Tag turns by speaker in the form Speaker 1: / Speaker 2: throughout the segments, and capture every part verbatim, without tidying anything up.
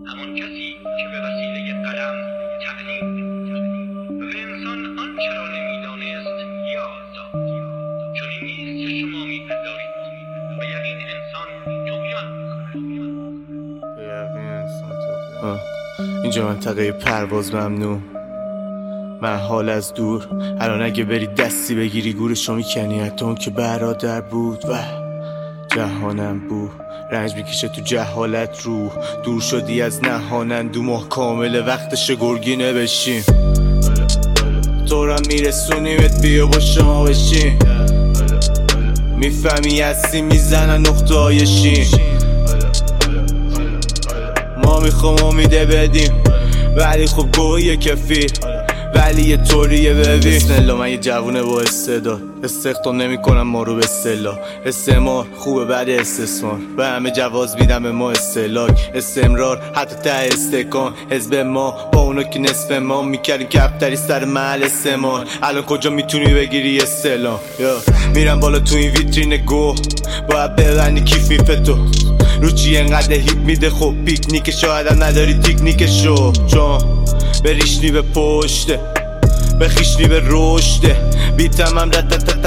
Speaker 1: همان کسی که به وسیله قلم تعلیم و به انسان آنچه را نمیدانست یاد داد. چنین نیست که شما میپندارید و یقین انسان طغیان میکند.
Speaker 2: یقین انسان طغیان. اینجا منطقه پرواز ممنوع، من حال از دور. الان اگه بری دستی بگیری گورشو میکنی. حتی اون که برادر بود و جهانم بود، رنج میکشه تو جهالت رو. دور شدی از نهانن دو ماه کامل وقتش گرگینه بشیم. تورم میرسونیمت بیا با شما بشین. میفهمی هستی میزنن نقطه های شین. ما میخوام امیده بدیم ولی خب گویه کفیر، ولی یه طوریه ببین. بسم الله من یه جوونه با استعداد، استخدام نمی کنم ما رو به اصطلاح. استعمار خوبه بعد استثمار، به همه جواز میدم به ما استهلاک. استمرار حتی ته استکان، حزب ما با اونا که نصف ما میکردیم کفتری سر محل استعمار. الان کجا میتونی بگیری استعلام؟ میرم بالا تو این ویترین گو، باید ببندی کیف میفتو رو چی انقدر هیپ میده. خب پیکنیک شاید هم نداری تکنیکشو، چون به ریشنی به پشته به خیشنی به رشده. بیتم هم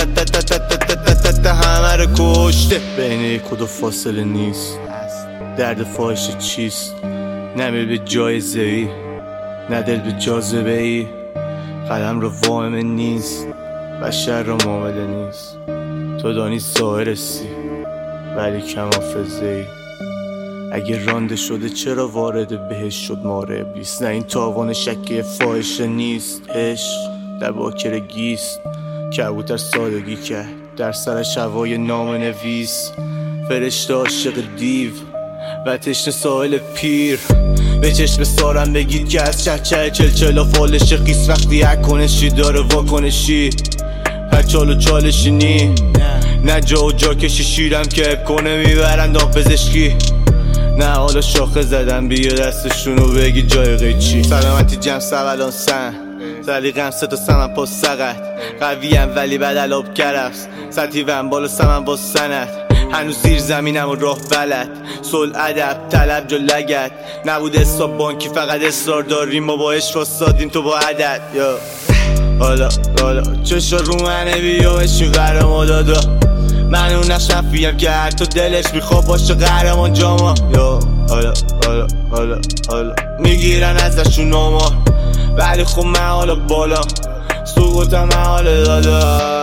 Speaker 2: همه رو کشته. بین یک و دو فاصله نیست، درد فاحشه چیست؟ نمیر به جایزه ای، نه دل به جاذبه ای. قلم رو وامه نیست، بشر رو معامله نیست. تو دانی ظاهرسی ولی کم حافظه ای. اگه رانده شده چرا وارد بهش شد مار ابلیس؟ نه این تاوان شکی فاحشه نیست، عشق در باکر گیست. کبوتر سادگی کرد در سرش هوای نام نویس. فرشته عاشق دیو و تشنه ساحل پیر. به چشم سارم بگید که از چهچه چلچلا فالش قیس. وقتی اکنشی داره واکنشی پچال و چالشی نی. نه جا و جا کشی شیرم که اب کنه میبرن دام پزشکی. نه حالا شاخه زدن بیا دستشونو بگی جای قیچی. سلامتی جمع سوالان سن زلیقم سه تا سمن پاس سقط. قویم ولی بد علاب کرفس سطحی ون بالا سمن با سنت. هنوز زیر زمینم و راه بلد صلح ادب طلب جا لگت. نبود حساب بانکی فقط اصرار داریم ما با عشق واسادیم تو با عدد. یا حالا حالا چشا رو منه بیا بشین ور ما دادا. من اون نشنفیم که هر تو دلش میخواد باشه قهرمان جاما. یا حالا حالا حالا حالا میگیرن ازشون آمار ولی خب من حالا بالا سقوطم من حالا دادا.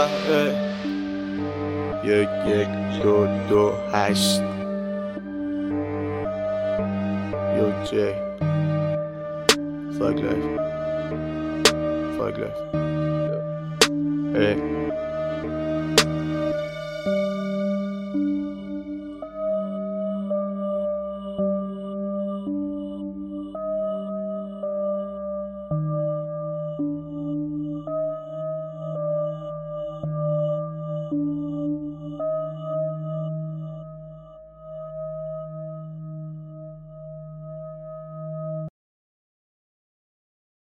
Speaker 2: یک یک دو دو هشت یو جی Fuck life Fuck life Hey